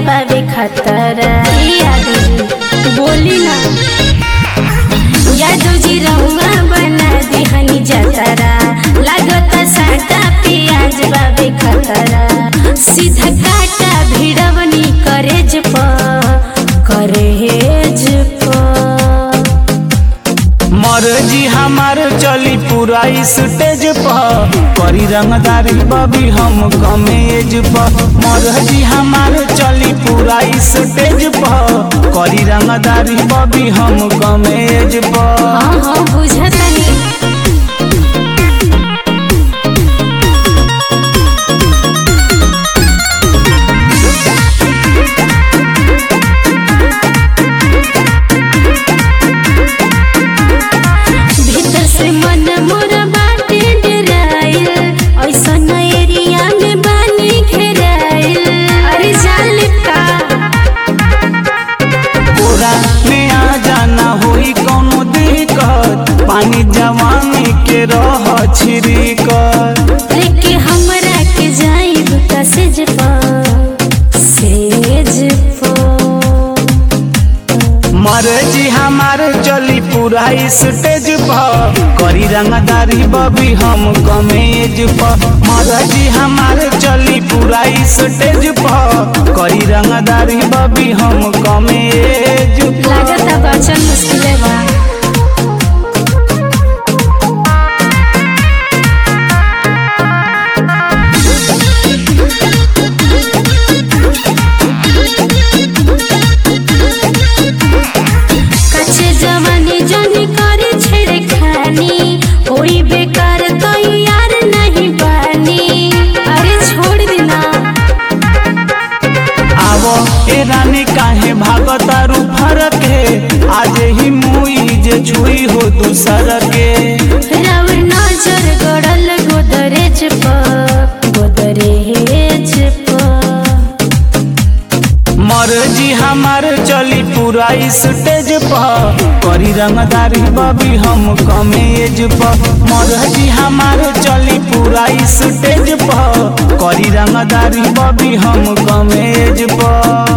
बाबे खतरा। बोली ना यादव जी रहुआ बना दिहनी जतरा, लागता साटा पियाज बाबे खतरा। सीधा काटा भिड़वनी करेज मर्जी हमार चली पूरा स्टेज पर, करी रंगदारी बबी हम कमे एज पर। मर्जी हमार चली पूरा स्टेज पर, करी रंगदारी बबी हम कमे एज पर। हाँ हाँ बुझतनी। पानी जवानी के रह छिड़कर लेके हमरा के जाइब का सेज मर्जी हमार चली पूरा स्टेज पर, करी रंगदारी बबी हम कमे एज पर। मर्जी हमार चली पूरा स्टेज पर, करी रंगदारी बबी हम कमे एज पर। लागता बचन मुश्किल बा। रानी काहे भागतारू फरक है, आज ही मुई जे छुई हो दूसर के। रावर नजर गड़ल गोदरेज मर्जी हमार चली पूरा स्टेज पर, करी रंगदारी बबी हम कमे एज पर। मर्जी हमार चली पूरा स्टेज पर, करी रंगदारी बबी हम कमे एज पर।